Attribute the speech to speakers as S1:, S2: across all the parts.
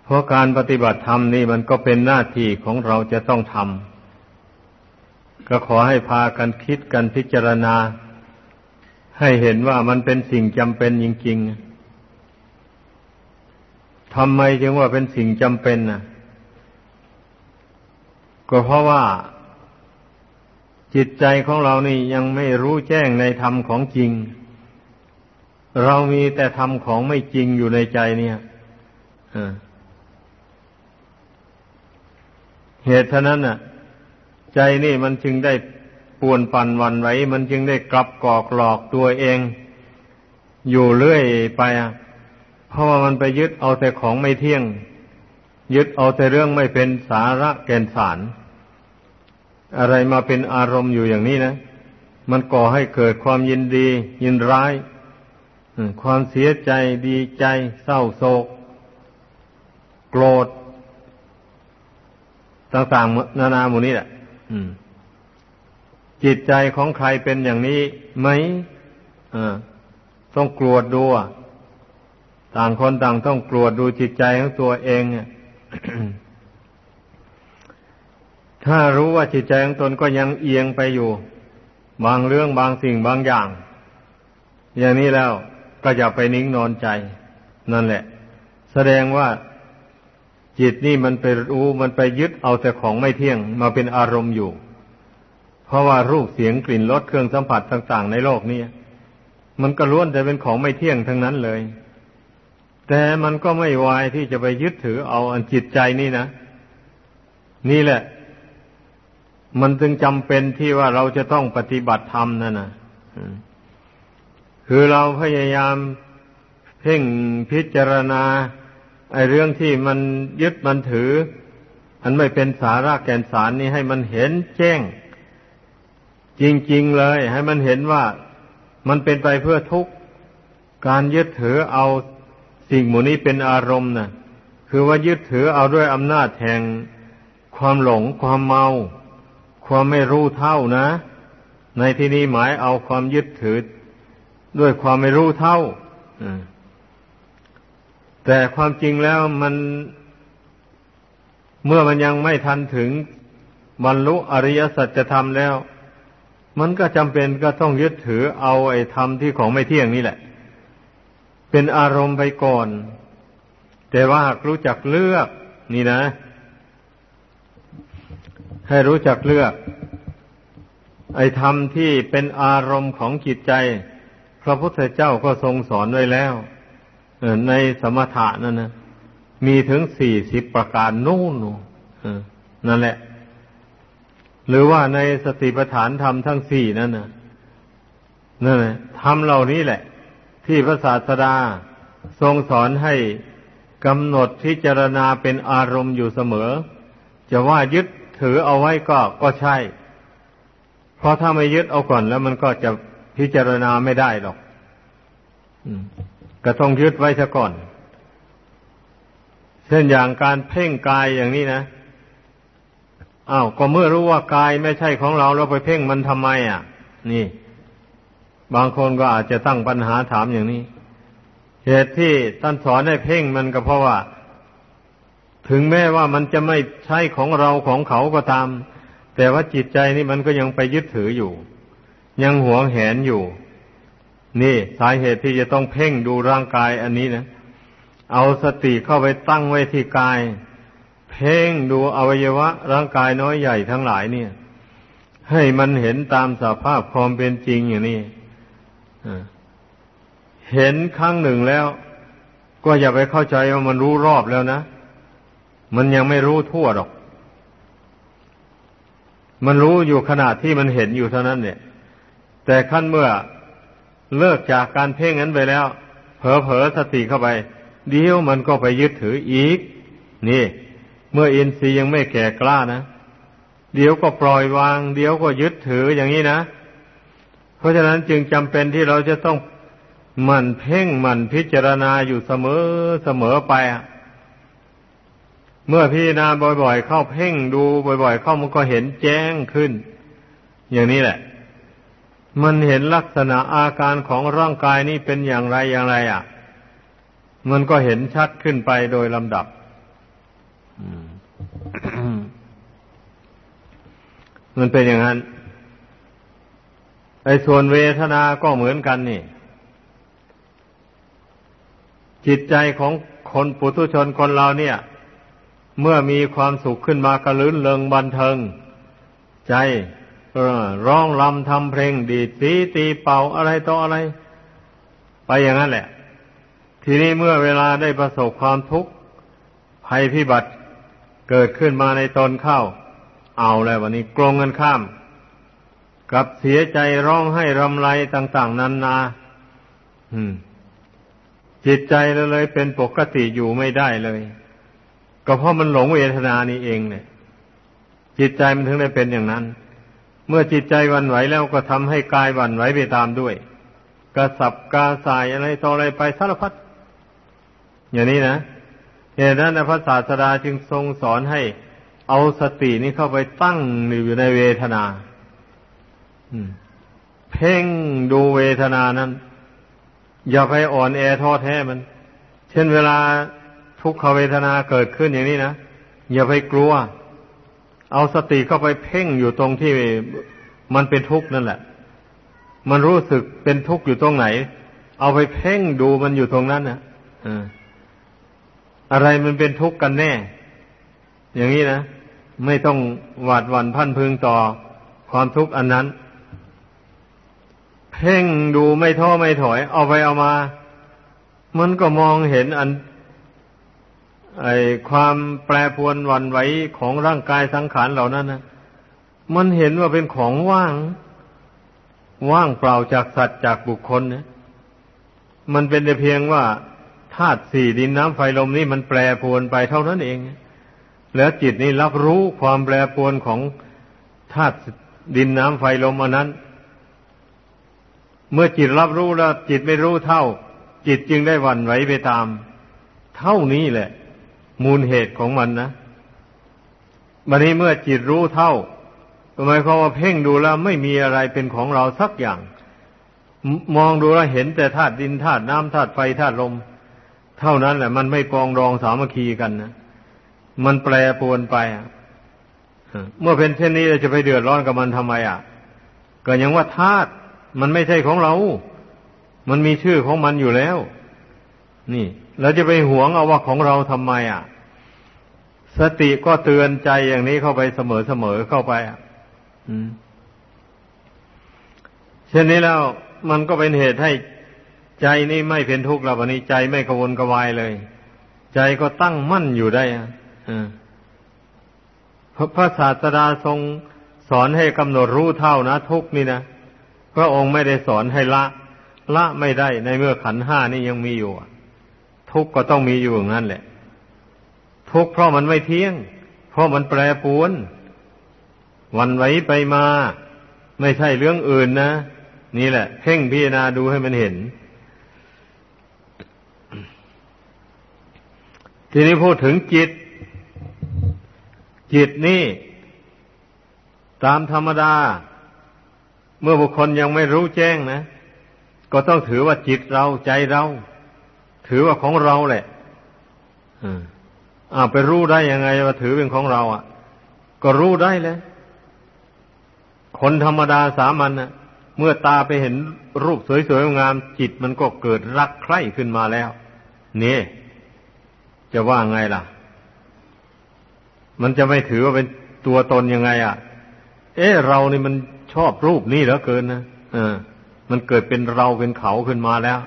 S1: เพราะการปฏิบัติธรรมนี่มันก็เป็นหน้าที่ของเราจะต้องทำก็ขอให้พากันคิดกันพิจารณาให้เห็นว่ามันเป็นสิ่งจำเป็นจริงๆทำไมจึงว่าเป็นสิ่งจำเป็นน่ะก็เพราะว่าจิตใจของเรานี่ยังไม่รู้แจ้งในธรรมของจริงเรามีแต่ธรรมของไม่จริงอยู่ในใจเนี่ยเหตุฉะนั้นน่ะใจนี่มันจึงได้ป่วนปั่นหวั่นไหวมันจึงได้กลับกอกหลอกตัวเองอยู่เรื่อยไปเพราะว่ามันไปยึดเอาแต่ของไม่เที่ยงยึดเอาแต่เรื่องไม่เป็นสาระแก่นสารอะไรมาเป็นอารมณ์อยู่อย่างนี้นะมันก่อให้เกิดความยินดียินร้ายความเสียใจดีใจเศร้าโศกโกรธต่างๆนานาหมู่นี้แหละจิตใจของใครเป็นอย่างนี้ไหมต้องกรวดดูต่างคนต่างต้องกรวดดูจิตใจของตัวเอง ถ้ารู้ว่าจิตใจของตนก็ยังเอียงไปอยู่บางเรื่องบางสิ่งบางอย่างอย่างนี้แล้วก็อย่าไปนิ่งนอนใจนั่นแหละแสดงว่าจิตนี่มันไปรู้มันไปยึดเอาแต่ของไม่เที่ยงมาเป็นอารมณ์อยู่เพราะว่ารูปเสียงกลิ่นรสเครื่องสัมผัสต่างๆในโลกนี้มันก็ล้วนแต่เป็นของไม่เที่ยงทั้งนั้นเลยแต่มันก็ไม่วายที่จะไปยึดถือเอาอันจิตใจนี่นะนี่แหละมันจึงจำเป็นที่ว่าเราจะต้องปฏิบัติธรรมนั่นนะคือเราพยายามเพ่งพิจารณาไอ้เรื่องที่มันยึดมันถืออันไม่เป็นสาระแก่นสารนี่ให้มันเห็นแจ้งจริงๆเลยให้มันเห็นว่ามันเป็นไปเพื่อทุกข์การยึดถือเอาสิ่งหมู่นี้เป็นอารมณ์น่ะคือว่ายึดถือเอาด้วยอำนาจแห่งความหลงความเมาความไม่รู้เท่านะในที่นี้หมายเอาความยึดถือด้วยความไม่รู้เท่าแต่ความจริงแล้วมันเมื่อมันยังไม่ทันถึงบรรลุอริยสัจธรรมแล้วมันก็จำเป็นก็ต้องยึดถือเอาไอ้ธรรมที่ของไม่เที่ยงนี่แหละเป็นอารมณ์ไปก่อนแต่ว่าหากรู้จักเลือกนี่นะให้รู้จักเลือกไอ้ธรรมที่เป็นอารมณ์ของจิตใจพระพุทธเจ้าก็ทรงสอนไว้แล้วในสมถะนั่นนะมีถึง40ประการนู่นนั่นแหละหรือว่าในสติปัฏฐานธรรมทั้ง4นั่นนะนั่นแหละธรรมเหล่านี้แหละที่พระศาสดาทรงสอนให้กำหนดพิจารณาเป็นอารมณ์อยู่เสมอจะว่ายึดถือเอาไว้ก็ใช่เพราะถ้าไม่ยึดเอาก่อนแล้วมันก็จะพิจารณาไม่ได้หรอกก็ต้องยึดไว้ซะก่อนเช่นอย่างการเพ่งกายอย่างนี้นะก็เมื่อรู้ว่ากายไม่ใช่ของเราแล้วไปเพ่งมันทำไมนี่บางคนก็อาจจะตั้งปัญหาถามอย่างนี้เหตุที่ท่านสอนให้เพ่งมันก็เพราะว่าถึงแม้ว่ามันจะไม่ใช่ของเราของเขาก็ตามแต่ว่าจิตใจนี่มันก็ยังไปยึดถืออยู่ยังหวงแหนอยู่นี่สาเหตุที่จะต้องเพ่งดูร่างกายอันนี้นะเอาสติเข้าไปตั้งไว้ที่กายเพ่งดูอวัยวะร่างกายน้อยใหญ่ทั้งหลายเนี่ยให้มันเห็นตามสภาพความเป็นจริงอย่างนี้เห็นครั้งหนึ่งแล้วก็อย่าไปเข้าใจว่ามันรู้รอบแล้วนะมันยังไม่รู้ทั่วหรอกมันรู้อยู่ขนาดที่มันเห็นอยู่เท่านั้นเนี่ยแต่ขั้นเมื่อเลิกจากการเพ่งนั้นไปแล้วเผลอสติเข้าไปเดี๋ยวมันก็ไปยึดถืออีกนี่เมื่ออินทรีย์ยังไม่แก่กล้านะเดี๋ยวก็ปล่อยวางเดี๋ยวก็ยึดถืออย่างนี้นะเพราะฉะนั้นจึงจำเป็นที่เราจะต้องหมั่นเพ่งหมั่นพิจารณาอยู่เสมอไปเมื่อพิจารณาบ่อยๆเข้าเพ่งดูบ่อยๆเข้ามันก็เห็นแจ้งขึ้นอย่างนี้แหละมันเห็นลักษณะอาการของร่างกายนี้เป็นอย่างไรมันก็เห็นชัดขึ้นไปโดยลำดับมันเป็นอย่างนั้นไอ้ส่วนเวทนาก็เหมือนกันนี่จิตใจของคนปุถุชนคนเราเนี่ยเมื่อมีความสุขขึ้นมากระลื่นเริงบันเทิงใจร้องรำทำเพลงดีดสีตีเป่าอะไรต่ออะไรไปอย่างนั้นแหละทีนี้เมื่อเวลาได้ประสบความทุกข์ภัยพิบัติเกิดขึ้นมาในตนเข้าเอาแล้ววันนี้กลงกันข้ามกับเสียใจร้องไห้รำไรต่างๆนานาจิตใจเลยเป็นปกติอยู่ไม่ได้เลยก็เพราะมันหลงเวทนานี่เองเนี่ยจิตใจมันถึงได้เป็นอย่างนั้นเมื่อจิตใจหวั่นไหวแล้วก็ทำให้กายหวั่นไหวไปตามด้วยกระสับกระส่ายอะไรต่ออะไรไปสารพัดอย่างนี้นะเหตุนั้นพระศาสดาจึงทรงสอนให้เอาสตินี้เข้าไปตั้งอยู่ในเวทนาเพ่งดูเวทนานั้นอย่าไปอ่อนแอท้อแท้มันเช่นเวลาทุกขเวทนาเกิดขึ้นอย่างนี้นะอย่าไปกลัวเอาสติเข้าไปเพ่งอยู่ตรงที่มันเป็นทุกข์นั่นแหละมันรู้สึกเป็นทุกข์อยู่ตรงไหนเอาไปเพ่งดูมันอยู่ตรงนั้นนะอะไรมันเป็นทุกข์กันแน่อย่างนี้นะไม่ต้องหวาดหวั่นพันพึงต่อความทุกข์อันนั้นเพ่งดูไม่ท้อไม่ถอยเอาไปเอามามันก็มองเห็นความแปรปรวนหวั่นไหวของร่างกายสังขารเหล่านั้นนะมันเห็นว่าเป็นของว่างเปล่าจากสัตว์จากบุคคลนะมันเป็นแต่เพียงว่าธาตุสี่ดินน้ำไฟลมนี่มันแปรปรวนไปเท่านั้นเองแล้วจิตนี่รับรู้ความแปรปรวนของธาตุดินน้ำไฟลมอันนั้นเมื่อจิตรับรู้แล้วจิตไม่รู้เท่าจิตจึงได้หวั่นไหวไปตามเท่านี้แหละมูลเหตุของมันนะบัดนี้เมื่อจิตรู้เท่าหมายความว่าเพ่งดูแล้วไม่มีอะไรเป็นของเราสักอย่างมองดูแล้วเห็นแต่ธาตุดินธาตุน้ำธาตุไฟธาตุลมเท่านั้นแหละมันไม่ปรองดองสามัคคีกันนะมันแปรปรวนไปเมื่อเป็นเช่นนี้เราจะไปเดือดร้อนกับมันทำไมก็ยังว่าธาตุมันไม่ใช่ของเรามันมีชื่อของมันอยู่แล้วนี่เราจะไปหวงเอาว่าของเราทำไมสติก็เตือนใจอย่างนี้เข้าไปเสมอเข้าไปเช่นนี้แล้วมันก็เป็นเหตุให้ใจนี่ไม่เป็นทุกข์แล้ววันนี้ใจไม่กระวนกระวายเลยใจก็ตั้งมั่นอยู่ได้พระศาสดาทรงสอนให้กำหนดรู้เท่านะทุกข์นี่นะพระองค์ไม่ได้สอนให้ละไม่ได้ในเมื่อขันธ์ห้านี่ยังมีอยู่ทุกข์ก็ต้องมีอยู่อย่างนั้นแหละทุกข์เพราะมันไม่เที่ยงเพราะมันแปรปรวนหวั่นไหวไปมาไม่ใช่เรื่องอื่นนะนี่แหละเพ่งพิจารณาดูให้มันเห็นทีนี้พูดถึงจิตนี่ตามธรรมดาเมื่อบุคคลยังไม่รู้แจ้งนะก็ต้องถือว่าจิตเราใจเราถือว่าของเราแหละไปรู้ได้ยังไงว่าถือเป็นของเราก็รู้ได้เลยคนธรรมดาสามัญนะเมื่อตาไปเห็นรูปสวยๆงามจิตมันก็เกิดรักใคร่ขึ้นมาแล้วนี่จะว่าไงล่ะมันจะไม่ถือว่าเป็นตัวตนยังไงเรานี่มันชอบรูปนี้เหลือเกินนะมันเกิดเป็นเราเป็นเขาขึ้นมาแล้ว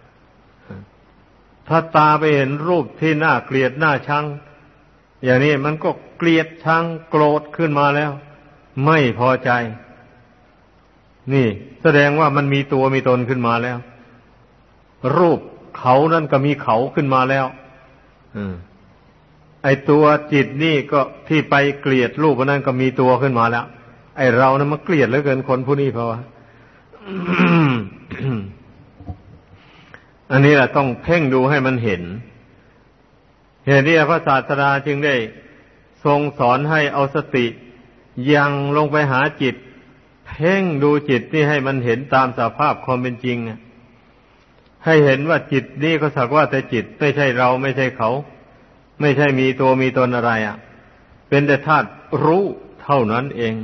S1: ถ้าตาไปเห็นรูปที่น่าเกลียดน่าชังอย่างนี้มันก็เกลียดชังโกรธขึ้นมาแล้วไม่พอใจนี่แสดงว่ามันมีตัวมีตนขึ้นมาแล้วรูปเขานั่นก็มีเขาขึ้นมาแล้วไอ้ตัวจิตนี่ก็ที่ไปเกลียดรูปนั้นก็มีตัวขึ้นมาแล้วไอ้เรานั้นมันเกลียดเหลือเกินคนผู้นี้เพราะว่า อันนี้แหละต้องเพ่งดูให้มันเห็นเหตุนี้พระศาสดาจึงได้ทรงสอนให้เอาสติยังลงไปหาจิตเพ่งดูจิตนี่ให้มันเห็นตามสภาพความเป็นจริงให้เห็นว่าจิตนี่ก็สักว่าแต่จิตไม่ใช่เราไม่ใช่เขาไม่ใช่มีตัวมีตนอะไรอ่ะเป็นแต่ธาตุรู้เท่านั้นเอง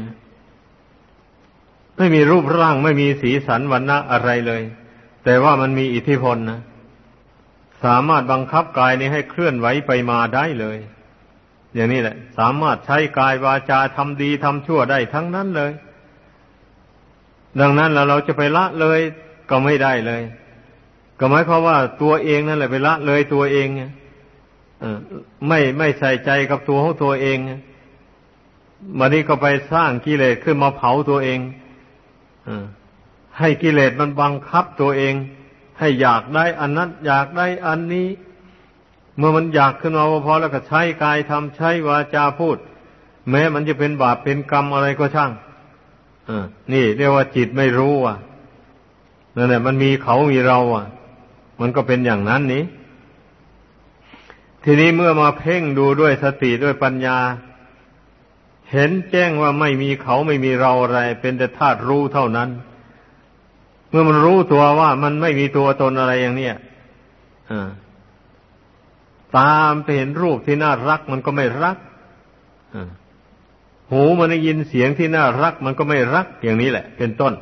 S1: ไม่มีรูปร่างไม่มีสีสันวรรณะอะไรเลยแต่ว่ามันมีอิทธิพลนะสามารถบังคับกายนี้ให้เคลื่อนไหวไปมาได้เลยอย่างนี้แหละสามารถใช้กายวาจาทำดีทำชั่วได้ทั้งนั้นเลยดังนั้นเราจะไปละเลยก็ไม่ได้เลยก็หมายความว่าตัวเองนั่นแหละไปละเลยตัวเองไม่ใส่ใจกับตัวของตัวเองวันนี้ก็ไปสร้างกิเลสขึ้นมาเผาตัวเองให้กิเลสมันบังคับตัวเองให้อยากได้อันนั้นอยากได้อันนี้เมื่อมันอยากขึ้นมาพอแล้วก็ใช้กายทำใช้วาจาพูดแม้มันจะเป็นบาปเป็นกรรมอะไรก็ช่างนี่เรียกว่าจิตไม่รู้นั่นแหละมันมีเขามีเรามันก็เป็นอย่างนั้นนี้ทีนี้เมื่อมาเพ่งดูด้วยสติด้วยปัญญาเห็นแจ้งว่าไม่มีเขาไม่มีเราอะไรเป็นแต่ธาตุรู้เท่านั้นเมื่อมันรู้ตัวว่ามันไม่มีตัวตนอะไรอย่างเนี้ยตามไปเห็นรูปที่น่ารักมันก็ไม่รักหูมันได้ยินเสียงที่น่ารักมันก็ไม่รักอย่างนี้แหละเป็นต้น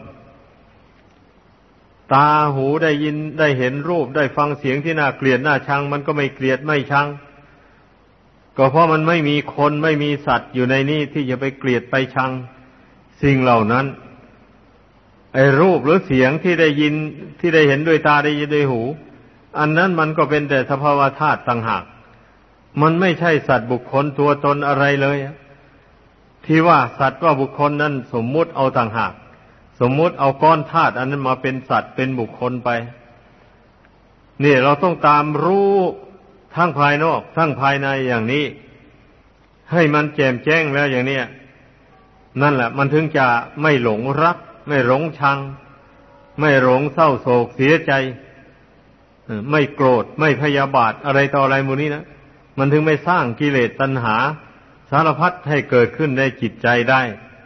S1: ตาหูได้ยินได้เห็นรูปได้ฟังเสียงที่น่าเกลียดน่าชังมันก็ไม่เกลียดไม่ชังก็เพราะมันไม่มีคนไม่มีสัตว์อยู่ในนี้ที่จะไปเกลียดไปชังสิ่งเหล่านั้นไอ้รูปหรือเสียงที่ได้ยินที่ได้เห็นด้วยตาได้ยินด้วยหูอันนั้นมันก็เป็นแต่สภาวะธาตุต่างหากมันไม่ใช่สัตว์บุคคลตัวตนอะไรเลยที่ว่าสัตว์ว่าบุคคลนั้นสมมุติเอาต่างหากสมมุติเอาก้อนธาตุอันนั้นมาเป็นสัตว์เป็นบุคคลไปนี่เราต้องตามรู้ทั้งภายนอกทั้งภายในอย่างนี้ให้มันแจ่มแจ้งแล้วอย่างนี้นั่นแหละมันถึงจะไม่หลงรักไม่หลงชังไม่หลงเศร้าโศกเสียใจไม่โกรธไม่พยาบาทอะไรต่ออะไรหมู่นี้นะมันถึงไม่สร้างกิเลสตัณหาสารพัดให้เกิดขึ้นในจิตใจได้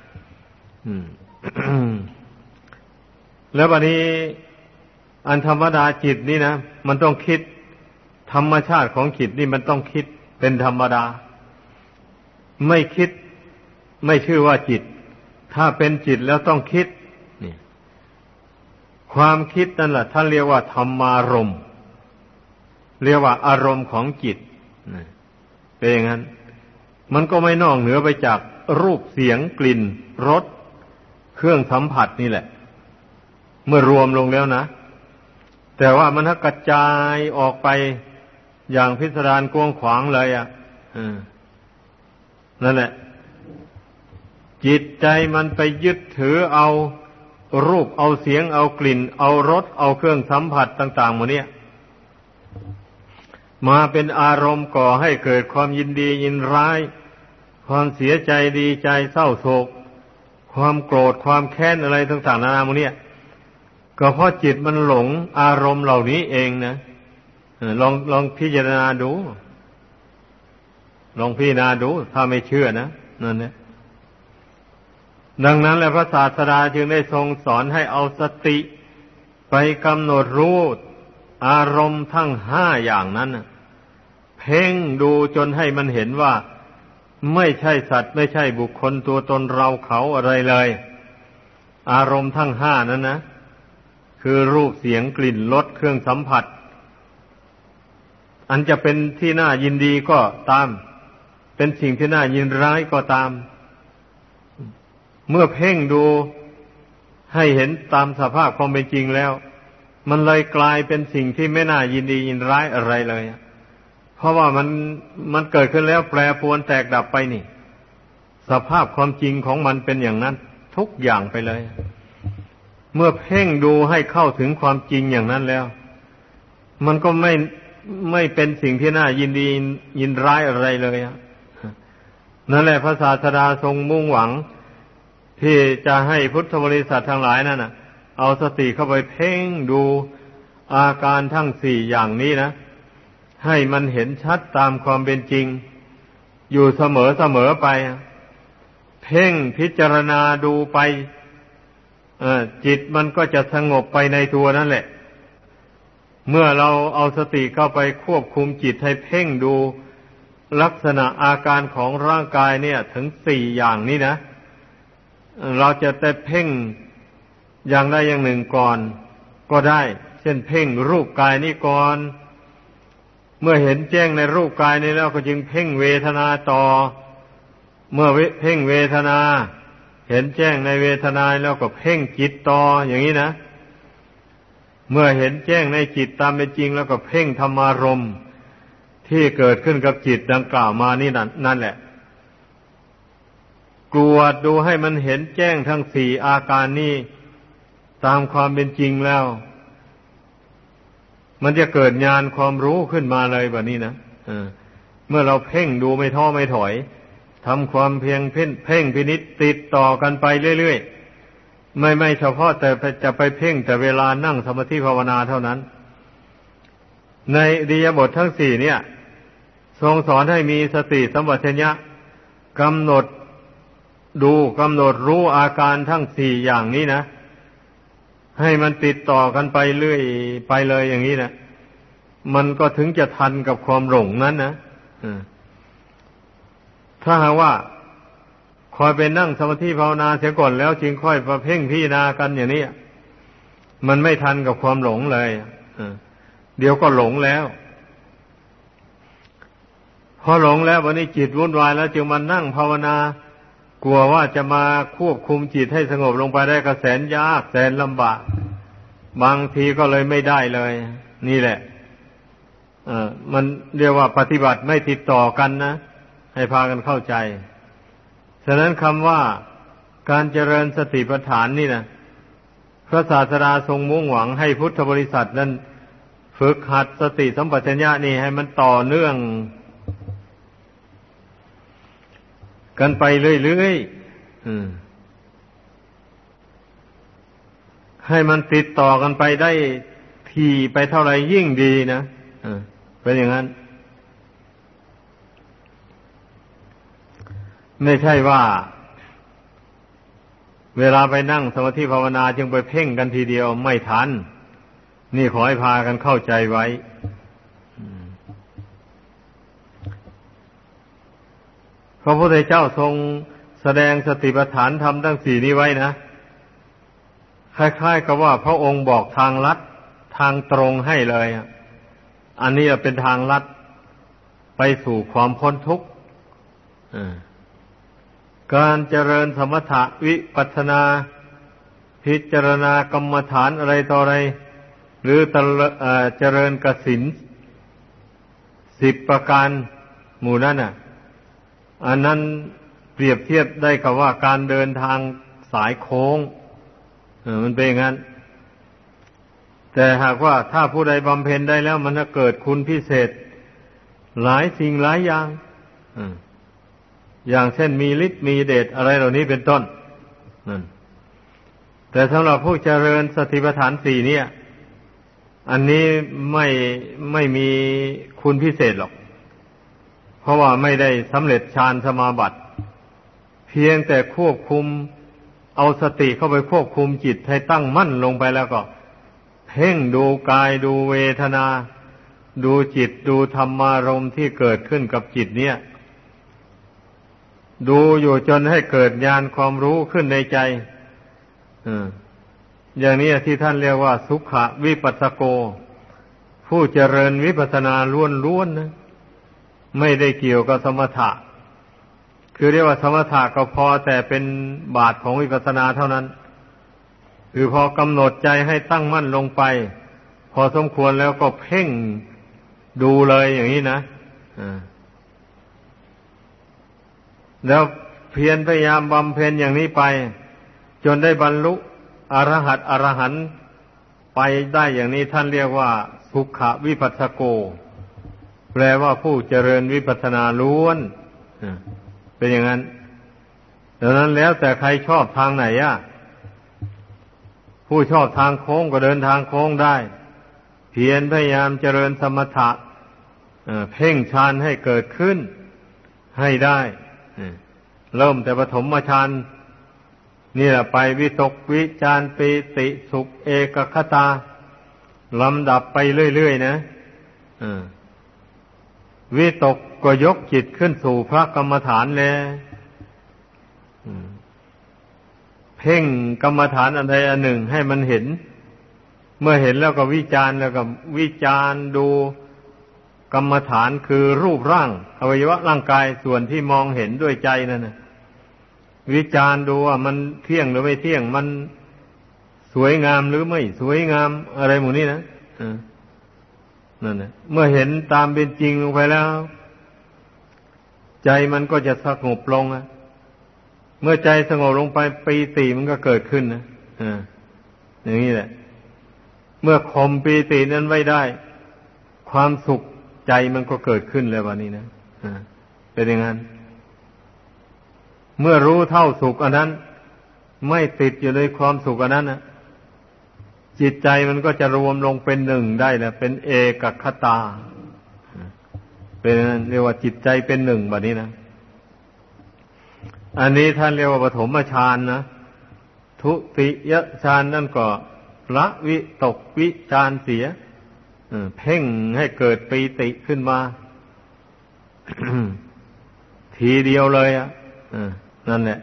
S1: แล้วบัดนี้อันธรรมดาจิตนี่นะมันต้องคิดธรรมชาติของจิตนี่มันต้องคิดเป็นธรรมดาไม่คิดไม่ชื่อว่าจิตถ้าเป็นจิตแล้วต้องคิดนี่ความคิดนั่นแหละท่านเรียกว่าธรรมารมณ์เรียกว่าอารมณ์ของจิตเป็นอย่างนั้นมันก็ไม่นอกเหนือไปจากรูปเสียงกลิ่นรสเครื่องสัมผัสนี่แหละเมื่อรวมลงแล้วนะแต่ว่ามันกระจายออกไปอย่างพิสดารกว้างขวางเลยนั่นแหละจิตใจมันไปยึดถือเอารูปเอาเสียงเอากลิ่นเอารสเอาเครื่องสัมผัสต่างๆหมดเนี่ยมาเป็นอารมณ์ก่อให้เกิดความยินดียินร้ายความเสียใจดีใจเศร้าโศกความโกรธความแค้นอะไรต่างๆนานาหมดเนี่ยก็เพราะจิตมันหลงอารมณ์เหล่านี้เองนะลองพิจารณาดูลองพิจารณาดูถ้าไม่เชื่อนะนั่นเนี่ยดังนั้นแหละพระศาสดาจึงได้ทรงสอนให้เอาสติไปกำหนดรู้อารมณ์ทั้งห้าอย่างนั้นเพ่งดูจนให้มันเห็นว่าไม่ใช่สัตว์ไม่ใช่บุคคลตัวตนเราเขาอะไรเลยอารมณ์ทั้งห้านั้นนะคือรูปเสียงกลิ่นรสเครื่องสัมผัสอันจะเป็นที่น่ายินดีก็ตามเป็นสิ่งที่น่ายินร้ายก็ตามเมื่อเพ่งดูให้เห็นตามสภาพความเป็นจริงแล้วมันเลยกลายเป็นสิ่งที่ไม่น่ายินดียินร้ายอะไรเลยเพราะว่ามันเกิดขึ้นแล้วแปรปรวนแตกดับไปนี่สภาพความจริงของมันเป็นอย่างนั้นทุกอย่างไปเลยเมื่อเพ่งดูให้เข้าถึงความจริงอย่างนั้นแล้วมันก็ไม่เป็นสิ่งที่น่ายินดียินร้ายอะไรเลยนั่นแหละพระศาสดาทรงมุ่งหวังที่จะให้พุทธบริษัททั้งหลายนั่นน่ะเอาสติเข้าไปเพ่งดูอาการทั้งสี่อย่างนี้นะให้มันเห็นชัดตามความเป็นจริงอยู่เสมอไปเพ่งพิจารณาดูไปจิตมันก็จะสงบไปในตัวนั่นแหละเมื่อเราเอาสติเข้าไปควบคุมจิตให้เพ่งดูลักษณะอาการของร่างกายเนี่ยถึงสี่อย่างนี้นะเราจะแต่เพ่งอย่างใดอย่างหนึ่งก่อนก็ได้เช่นเพ่งรูปกายนี้ก่อนเมื่อเห็นแจ้งในรูปกายนี้แล้วก็จึงเพ่งเวทนาต่อเมื่อเพ่งเวทนาเห็นแจ้งในเวทนาแล้วก็เพ่งจิตต่ออย่างนี้นะเมื่อเห็นแจ้งในจิตตามเป็นจริงแล้วก็เพ่งธรรมารมณ์ที่เกิดขึ้นกับจิตดังกล่าวมานี่นั่นแหละกวดดูให้มันเห็นแจ้งทั้งสี่อาการนี้ตามความเป็นจริงแล้วมันจะเกิดญาณความรู้ขึ้นมาเลยแบบนี้นะเมื่อเราเพ่งดูไม่ท้อไม่ถอยทำความเพียงเพ่งพินิจติดต่อกันไปเรื่อยๆไม่เฉพาะแต่จะไปเพ่งแต่เวลานั่งสมาธิภาวนาเท่านั้นในอิริยาบถทั้งสี่เนี่ยทรงสอนให้มีสติสัมปชัญญะกำหนดดูกำหนดรู้อาการทั้งสี่อย่างนี้นะให้มันติดต่อกันไปเรื่อยไปเลยอย่างนี้นะมันก็ถึงจะทันกับความหลงนั้นนะถ้าหากว่าคอยไปนั่งสมาธิภาวนาเสียก่อนแล้วจึงค่อยมาเพ่งพิจารณากันอย่างนี้มันไม่ทันกับความหลงเลยเดี๋ยวก็หลงแล้วพอหลงแล้ววันนี้จิตวุ่นวายแล้วจึงมานั่งภาวนากลัวว่าจะมาควบคุมจิตให้สงบลงไปได้ก็แสนยากแสนลำบากบางทีก็เลยไม่ได้เลยนี่แหละมันเรียกว่าปฏิบัติไม่ติดต่อกันนะให้พากันเข้าใจฉะนั้นคำว่าการเจริญสติปัฏฐานนี่นะพระศาสดาทรงมุ่งหวังให้พุทธบริษัทนั้นฝึกหัดสติสัมปชัญญะนี่ให้มันต่อเนื่องกันไปเรื่อยๆให้มันติดต่อกันไปได้ทีไปเท่าไหร่ยิ่งดีนะเป็นอย่างนั้นไม่ใช่ว่าเวลาไปนั่งสมาธิภาวนาจึงไปเพ่งกันทีเดียวไม่ทันนี่ขอให้พากันเข้าใจไว้พระพุทธเจ้าทรงแสดงสติปัฏฐานธรรมทั้งสี่นี้ไว้นะคล้ายๆกับว่าพระองค์บอกทางลัดทางตรงให้เลยอันนี้เป็นทางลัดไปสู่ความพ้นทุกข์การเจริญสมถะวิปัสสนาพิจารณากรรมฐานอะไรต่ออะไรหรือเจริญกสิณ10 ประการหมู่นั้นอันนั้นเปรียบเทียบได้กับว่าการเดินทางสายโค้งมันเป็นอย่างนั้นแต่หากว่าถ้าผู้ใดบำเพ็ญได้แล้วมันจะเกิดคุณพิเศษหลายสิ่งหลายอย่างอย่างเช่นมีฤทธิ์มีเดชอะไรเหล่านี้เป็นต้นนั่นแต่สำหรับผู้เจริญสติปัฏฐานสี่เนี่ยอันนี้ไม่มีคุณพิเศษหรอกเพราะว่าไม่ได้สำเร็จฌานสมาบัติเพียงแต่ควบคุมเอาสติเข้าไปควบคุมจิตให้ตั้งมั่นลงไปแล้วก็เพ่งดูกายดูเวทนาดูจิตดูธรรมารมณ์ที่เกิดขึ้นกับจิตเนี่ยดูอยู่จนให้เกิดญาณความรู้ขึ้นในใจอย่างนี้ที่ท่านเรียกว่าสุขวิปัสสโกผู้เจริญวิปัสสนาล้วนๆนะไม่ได้เกี่ยวกับสมถะคือเรียกว่าสมถะก็พอแต่เป็นบาทของวิปัสสนาเท่านั้นคือพอกำหนดใจให้ตั้งมั่นลงไปพอสมควรแล้วก็เพ่งดูเลยอย่างนี้นะแล้วเพียรพยายามบำเพ็ญอย่างนี้ไปจนได้บรรลุอรหันต์ไปได้อย่างนี้ท่านเรียกว่าสุขวิปัสสโกแปลว่าผู้เจริญวิปัสสนาล้วนเป็นอย่างนั้นดังนั้นแล้วแต่ใครชอบทางไหนผู้ชอบทางโค้งก็เดินทางโค้งได้เพียรพยายามเจริญสมถะเพ่งฌานให้เกิดขึ้นให้ได้เริ่มแต่ปฐมฌานนี่แหละไปวิตกวิจารปิติสุขเอกคตาลำดับไปเรื่อยๆนะวิตกก็ยกจิตขึ้นสู่พระกรรมฐานเลยเพ่งกรรมฐานอันใดอันหนึ่งให้มันเห็นเมื่อเห็นแล้วก็วิจารณ์แล้วก็วิจารณ์ดูกรรมฐานคือรูปร่างอวัยวะร่างกายส่วนที่มองเห็นด้วยใจนั่นนะวิจารณ์ดูว่ามันเที่ยงหรือไม่เที่ยงมันสวยงามหรือไม่สวยงามอะไรหมู่นี้นะนั่นแหละเมื่อเห็นตามเป็นจริงลงไปแล้วใจมันก็จะสงบลงเมื่อใจสงบลงไปปีติมันก็เกิดขึ้นนะอย่างนี้แหละเมื่อข่มปีตินั้นไว้ได้ความสุขใจมันก็เกิดขึ้นแล้ววันนี้นะเป็นอย่างนั้นเมื่อรู้เท่าสุขอันนั้นไม่ติดอยู่ในความสุขอันนั้นนะจิตใจมันก็จะรวมลงเป็นหนึ่งได้แหละเป็นเอกคตาเป็นเรียกว่าจิตใจเป็นหนึ่งแบบนี้นะอันนี้ท่านเรียกว่าปฐมฌานนะทุติยฌานนั่นก็ละวิตกวิจารเสียเพ่งให้เกิดปีติขึ้นมา ทีเดียวเลยนั่นแหละ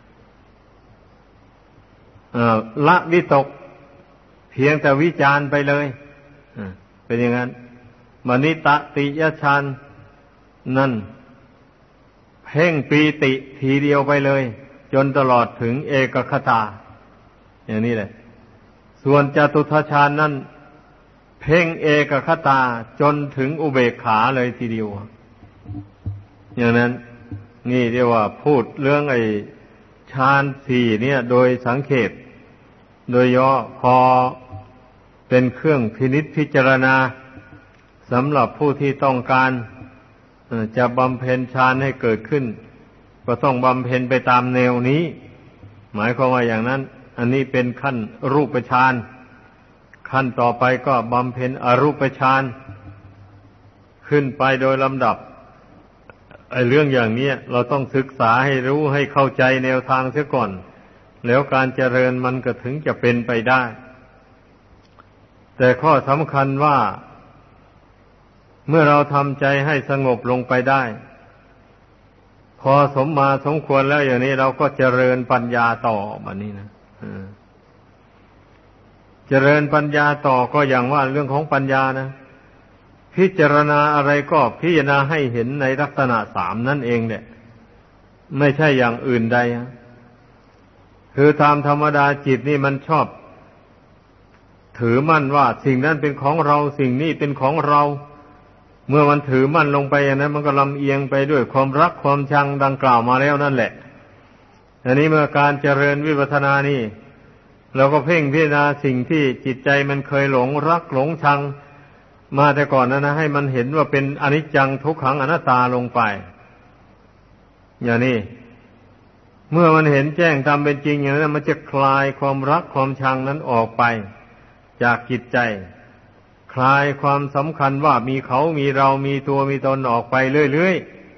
S1: ละวิตกเพียงแต่วิจารไปเลยเป็นอย่างนั้นมณิตติยฌานนั่นเพ่งปีติทีเดียวไปเลยจนตลอดถึงเอกคตาอย่างนี้แหละส่วนจตุทัชฌานนั่นเพ่งเอกคตาจนถึงอุเบกขาเลยทีเดียวอย่างนั้นนี่เรียกว่าพูดเรื่องไอ้ฌานสี่เนี่ยโดยสังเขปโดยย่อพอเป็นเครื่องพินิจพิจารณาสำหรับผู้ที่ต้องการจะบำเพ็ญฌานให้เกิดขึ้นก็ต้องบำเพ็ญไปตามแนวนี้หมายความว่าอย่างนั้นอันนี้เป็นขั้นรูปฌานขั้นต่อไปก็บำเพ็ญอรูปฌานขึ้นไปโดยลำดับไอ้เรื่องอย่างนี้เราต้องศึกษาให้รู้ให้เข้าใจแนวทางเสียก่อนแล้วการเจริญมันก็ถึงจะเป็นไปได้แต่ข้อสำคัญว่าเมื่อเราทำใจให้สงบลงไปได้พอสมมาสมควรแล้วอย่างนี้เราก็เจริญปัญญาต่อแบบนี้นะเจริญปัญญาต่อก็อย่างว่าเรื่องของปัญญานะพิจารณาอะไรก็พิจารณาให้เห็นในลักษณะสามนั่นเองแหละไม่ใช่อย่างอื่นใดคือตามธรรมดาจิตนี่มันชอบถือมั่นว่าสิ่งนั้นเป็นของเราสิ่งนี้เป็นของเราเมื่อมันถือมั่นลงไปอย่างนั้นมันก็ลำเอียงไปด้วยความรักความชังดังกล่าวมาแล้วนั่นแหละอันนี้เมื่อการเจริญวิปัสสนานี่เราก็เพ่งพิจารณาสิ่งที่จิตใจมันเคยหลงรักหลงชังมาแต่ก่อนนะให้มันเห็นว่าเป็นอนิจจังทุกขังอนัตตาลงไปอย่างนี้เมื่อมันเห็นแจ้งตามเป็นจริงอย่างนั้นมันจะคลายความรักความชังนั้นออกไปจากจิตใจคลายความสำคัญว่ามีเขามีเรามีตัวมีตนออกไปเรื่อย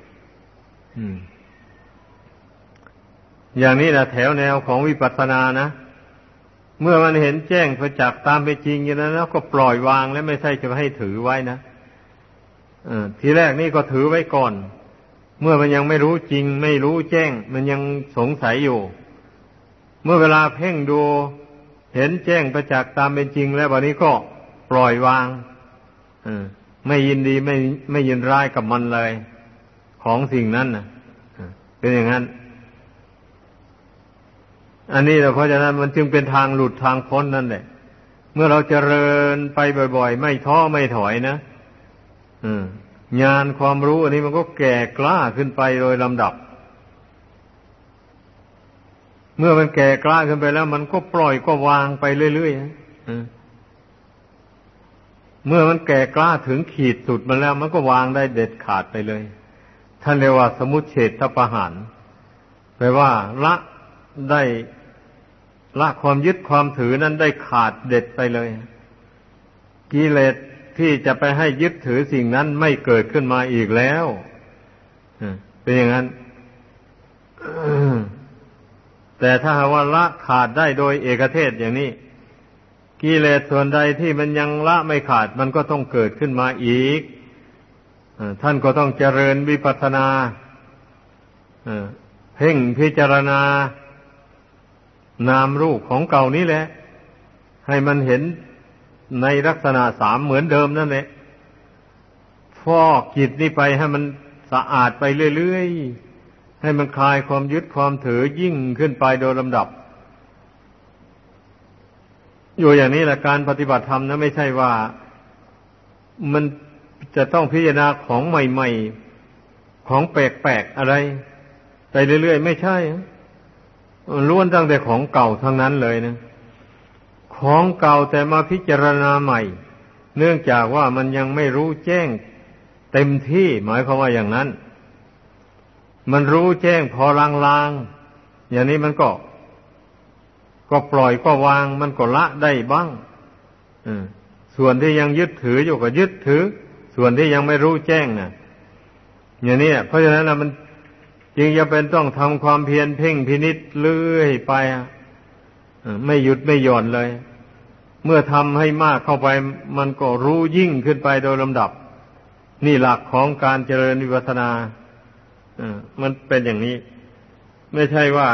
S1: ๆอย่างนี้นะแถวแนวของวิปัสสนานะเมื่อมันเห็นแจ้งประจักษ์ตามเป็นจริงอย่างนั้นแล้วก็ปล่อยวางและไม่ใช่จะให้ถือไว้นะทีแรกนี่ก็ถือไว้ก่อนเมื่อมันยังไม่รู้จริงไม่รู้แจ้งมันยังสงสัยอยู่เมื่อเวลาเพ่งดูเห็นแจ้งประจักษ์ตามเป็นจริงแล้ววันนี้ก็ปล่อยวางไม่ยินดีไม่ยินร้ายกับมันเลยของสิ่งนั้นนะเป็นอย่างนั้นอันนี้เพราะฉะนั้นมันจึงเป็นทางหลุดทางพ้นนั่นแหละเมื่อเราเจริญไปบ่อยๆไม่ท้อไม่ถอยนะญาณความรู้อันนี้มันก็แก่กล้าขึ้นไปโดยลำดับเมื่อมันแก่กล้าขึ้นไปแล้วมันก็ปล่อยก็วางไปเรื่อยๆเมื่อมันแก่กล้าถึงขีดสุดมันแล้วมันก็วางได้เด็ดขาดไปเลยท่านเรียกว่าสมุจเฉทปหารแปลว่าละความยึดความถือนั้นได้ขาดเด็ดไปเลยกิเลสที่จะไปให้ยึดถือสิ่งนั้นไม่เกิดขึ้นมาอีกแล้วเป็นอย่างนั้น แต่ถ้าหากว่าละขาดได้โดยเอกเทศอย่างนี้กิเลสส่วนใดที่มันยังละไม่ขาดมันก็ต้องเกิดขึ้นมาอีกท่านก็ต้องเจริญวิปัสสนาเพ่งพิจารณานามรูปของเก่านี้แหละให้มันเห็นในลักษณะสามเหมือนเดิมนั่นแหละฟอกจิตนี่ไปให้มันสะอาดไปเรื่อยๆให้มันคลายความยึดความถือยิ่งขึ้นไปโดยลำดับอยู่อย่างนี้แหละการปฏิบัติธรรมนะไม่ใช่ว่ามันจะต้องพิจารณาของใหม่ๆของแปลกๆอะไรไปเรื่อยๆไม่ใช่ล้วนตั้งแต่ของเก่าทั้งนั้นเลยนะของเก่าแต่มาพิจารณาใหม่เนื่องจากว่ามันยังไม่รู้แจ้งเต็มที่หมายความว่าอย่างนั้นมันรู้แจ้งพอลางๆอย่างนี้มันก็ปล่อยก็วางมันก็ละได้บ้างส่วนที่ยังยึดถืออยู่ก็ยึดถือส่วนที่ยังไม่รู้แจ้งน่ะอย่างนี้เพราะฉะนั้นนะมันจึงจะเป็นต้องทำความเพียรเพ่งพินิจเรื่อยไปไม่หยุดไม่หย่อนเลยเมื่อทำให้มากเข้าไปมันก็รู้ยิ่งขึ้นไปโดยลำดับนี่หลักของการเจริญวิปัสสนามันเป็นอย่างนี้ไม่ใช่ว่า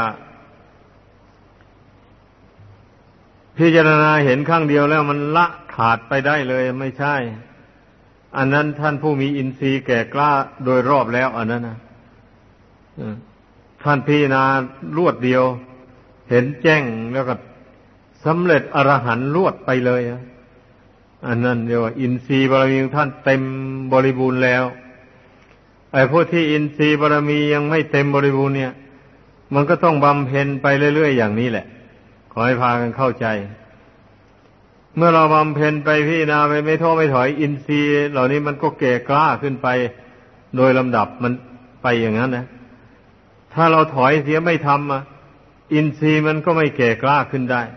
S1: พิจารณาเห็นครั้งเดียวแล้วมันละขาดไปได้เลยไม่ใช่อันนั้นท่านผู้มีอินทรีย์แก่กล้าโดยรอบแล้วอันนั้นนะท่านพิจารณารวดเดียวเห็นแจ้งแล้วก็สำเร็จอรหันต์รวดไปเลยอันนั้นเรียกว่าอินทรีย์บารมีของท่านเต็มบริบูรณ์แล้วไอ้ผู้ที่อินทรีย์บารมียังไม่เต็มบริบูรณ์เนี่ยมันก็ต้องบำเพ็ญไปเรื่อยๆอย่างนี้แหละขอให้พากันเข้าใจเมื่อเราบำเพ็ญไปพิจารณาไปไม่ท้อไม่ถอยอินทรีย์เหล่านี้มันก็แก่กล้าขึ้นไปโดยลำดับมันไปอย่างนั้นนะถ้าเราถอยเสียไม่ทำอินทรีย์มันก็ไม่แก่กล้าขึ้นได้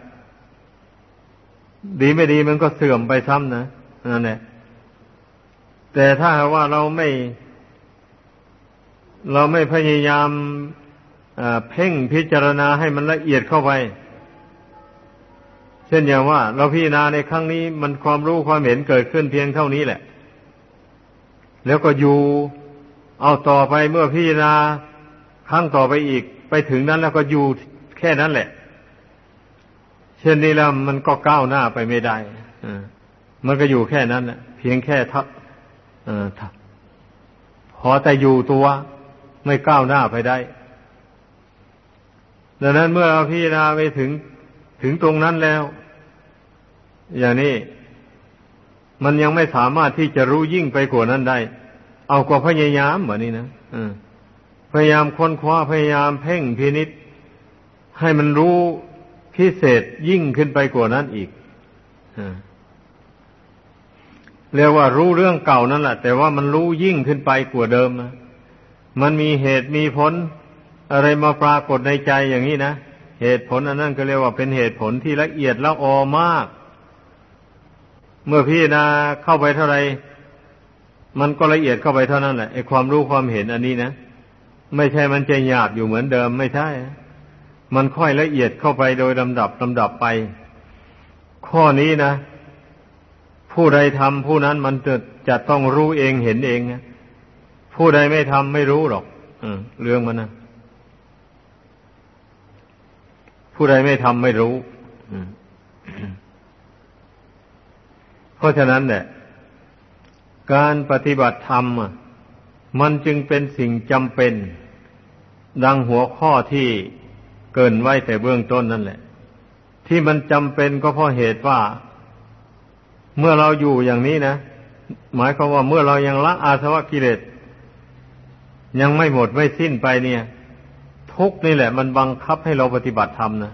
S1: ดีไม่ดีมันก็เสื่อมไปซ้ำนะนั่นแหละแต่ถ้าว่าเราไม่พยายามเพ่งพิจารณาให้มันละเอียดเข้าไปเช่นอย่างว่าเราพิจารณาในครั้งนี้มันความรู้ความเห็นเกิดขึ้นเพียงเท่านี้แหละแล้วก็อยู่เอาต่อไปเมื่อพิจารณาครั้งต่อไปอีกไปถึงนั้นแล้วก็อยู่แค่นั้นแหละเช่นนี้แล้วมันก็ก้าวหน้าไปไม่ได้มันก็อยู่แค่นั้นแหละเพียงแค่พอแต่อยู่ตัวไม่ก้าวหน้าไปได้ดังนั้นเมื่อเราพิจารณาไปถึงตรงนั้นแล้วอย่างนี้มันยังไม่สามารถที่จะรู้ยิ่งไปกว่านั้นได้เอาก็พยายามแบบนี้นะพยายามค้นคว้าพยายามเพ่งพินิจให้มันรู้พิเศษยิ่งขึ้นไปกว่านั้นอีกเรียกว่ารู้เรื่องเก่านั่นแหละแต่ว่ามันรู้ยิ่งขึ้นไปกว่าเดิมนะมันมีเหตุมีผลอะไรมาปรากฏในใจอย่างนี้นะเหตุผลอันนั้นก็เรียกว่าเป็นเหตุผลที่ละเอียดละออมากเมื่อพิจารณาเข้าไปเท่าไรมันก็ละเอียดเข้าไปเท่านั้นแหละไอ้ความรู้ความเห็นอันนี้นะไม่ใช่มันจะหยาบอยู่เหมือนเดิมไม่ใช่มันค่อยละเอียดเข้าไปโดยลำดับไปข้อนี้นะผู้ใดทำผู้นั้นมันจะต้องรู้เองเห็นเองนะผู้ใดไม่ทำไม่รู้หรอกเรื่องมันนะผู้ใดไม่ทำไม่รู้เพราะฉะนั้นเนี่ยการปฏิบัติธรรมมันจึงเป็นสิ่งจำเป็นดังหัวข้อที่เกริ่นไว้แต่เบื้องต้นนั่นแหละที่มันจำเป็นก็เพราะเหตุว่าเมื่อเราอยู่อย่างนี้นะหมายความว่าเมื่อเรายังละอาสวะกิเลสยังไม่หมดไม่สิ้นไปเนี่ยทุกข์นี่แหละมันบังคับให้เราปฏิบัติธรรมนะ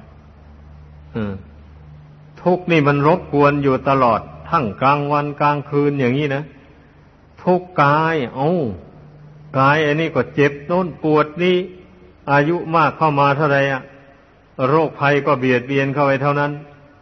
S1: ทุกข์นี่มันรบกวนอยู่ตลอดทั้งกลางวันกลางคืนอย่างนี้นะทุกข์กายกายอันนี้ก็เจ็บโน้นปวดนี่อายุมากเข้ามาเท่าไหร่โรคภัยก็เบียดเบียนเข้าไปเท่านั้น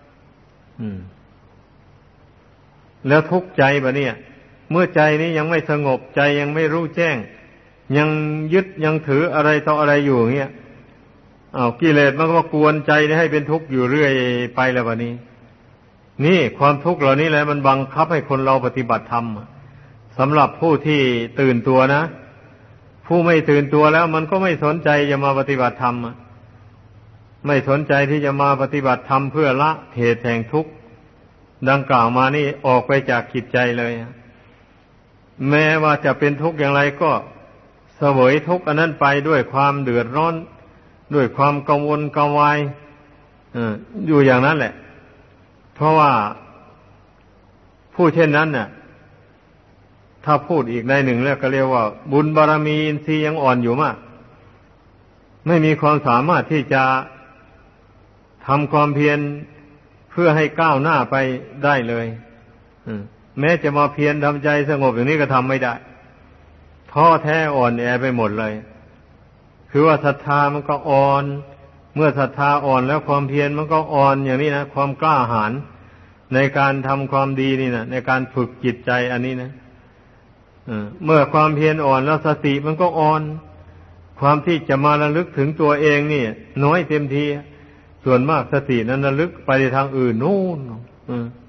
S1: แล้วทุกข์ใจบะเนี่ยเมื่อใจนี้ยังไม่สงบใจยังไม่รู้แจ้งยังยึดยังถืออะไรต่ออะไรอยู่อย่างเงี้ยกิเลสมันก็มากวนใจให้เป็นทุกข์อยู่เรื่อยไปแล้วบะนี้นี่ความทุกข์เหล่านี้แหละมันบังคับให้คนเราปฏิบัติธรรมสำหรับผู้ที่ตื่นตัวนะผู้ไม่ตื่นตัวแล้วมันก็ไม่สนใจจะมาปฏิบัติธรรมไม่สนใจที่จะมาปฏิบัติธรรมเพื่อละเหตุแห่งทุกข์ดังกล่าวมานี่ออกไปจากจิตใจเลยแม้ว่าจะเป็นทุกข์อย่างไรก็เสวยทุกข์อันนั้นไปด้วยความเดือดร้อนด้วยความกังวลกังวายอยู่อย่างนั้นแหละเพราะว่าผู้เช่นนั้นน่ะถ้าพูดอีกในหนึ่งแล้วก็เรียกว่าบุญบารมีอินทรีย์ยังอ่อนอยู่มากไม่มีความสามารถที่จะทำความเพียรเพื่อให้ก้าวหน้าไปได้เลยแม้จะมาเพียรทำใจสงบอย่างนี้ก็ทำไม่ได้ท้อแท้อ่อนแอไปหมดเลยคือว่าศรัทธามันก็อ่อนเมื่อศรัทธาอ่อนแล้วความเพียรมันก็อ่อนอย่างนี้นะความกล้าหาญในการทำความดีนี่นะในการฝึกจิตใจอันนี้นะเมื่อความเพียรอ่อนแล้วสติมันก็อ่อนความที่จะมาระลึกถึงตัวเองนี่น้อยเต็มทีส่วนมากสตินั้นระลึกไปในทางอื่นนู่น